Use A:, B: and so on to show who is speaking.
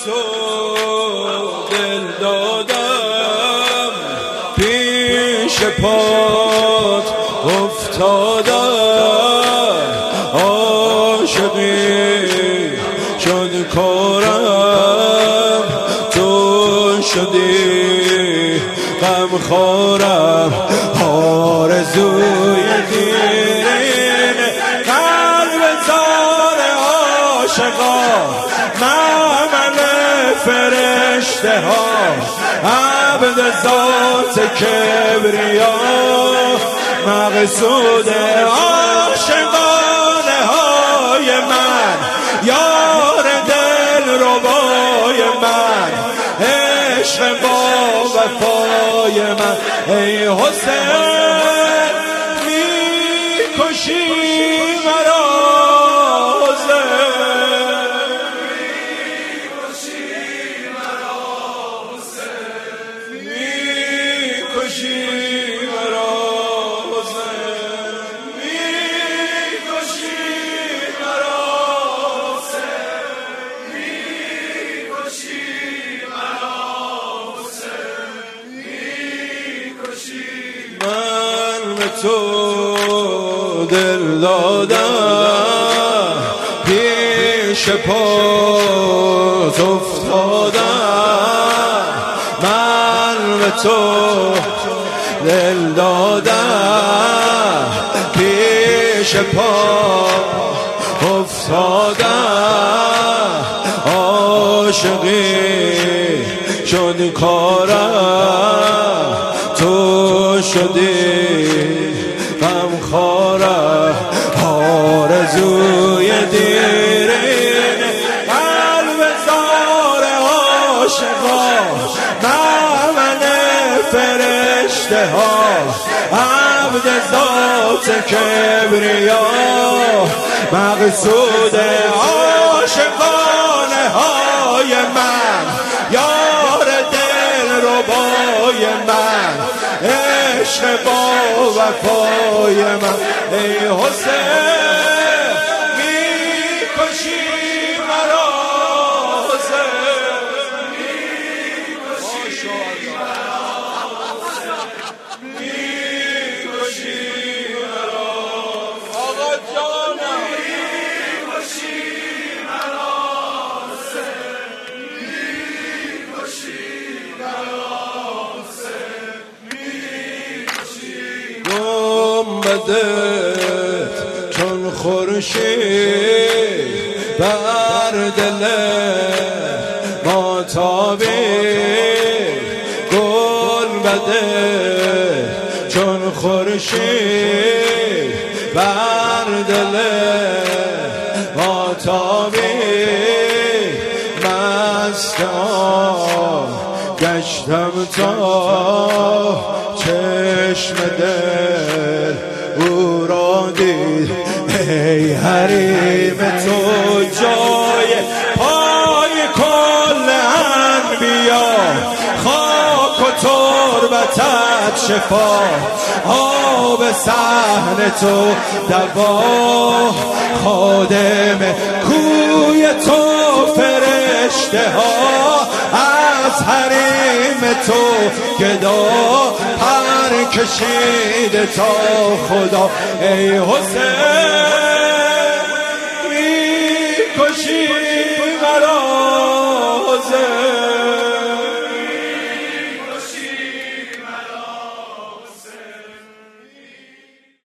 A: تو دل دادم، پیش پات افتادم، عاشقی شد کارم، تو شدی غمخوارم، آرزوی دیرین قلب زار عاشقا، مأمن فرشته ها، عبد ذات کبریا، مقصود عاشقانه های من، یار دل ربای من، عشق با وفای من. ای حسین میکشی مرا، من به تو دل دادم، پیش پات افتادم، من به تو دل دادم، پیش پات افتادم، عاشقی شد کارم، تو شدی غمخوارم، آرزوی دیرین قلب زار عاشقا، مأمن فرشته ها، عبد ذات کبریا، مقصود عاشقانه های من، یار دل ربای من، عشق با وفای من. ای حسین میکشی مرا، میکشی مرا آقا جانم، میکشی مرا، میکشی مرا، گنبدت چون خورشید بر دل ما تابید، گنبدت چون خورشید بر دل ما تابید، مست آن گشتم تا چشم دل او را دید. ای حریم تو جای پای کل انبیا، خاک و تربتت شفا، آب صحن تو دوا، خادم کوی تو فرشته ها، از حریم تو گدا پر کشیده تا خدا. ای حسین میکشی